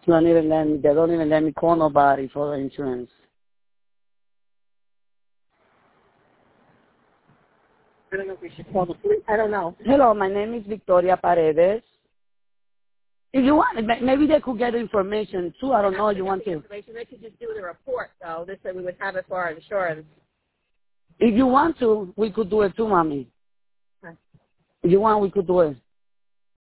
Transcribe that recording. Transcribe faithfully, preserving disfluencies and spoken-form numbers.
don't even let me, they don't even let me call nobody for the insurance. I don't know if we should call the police. I don't know. Hello, my name is Victoria Paredes. If you want, maybe they could get information too. I don't know. You want to? Information. They could just do the report, though. This way we would have it for our insurance. If you want to, we could do it too, mommy. Okay. If you want, we could do it.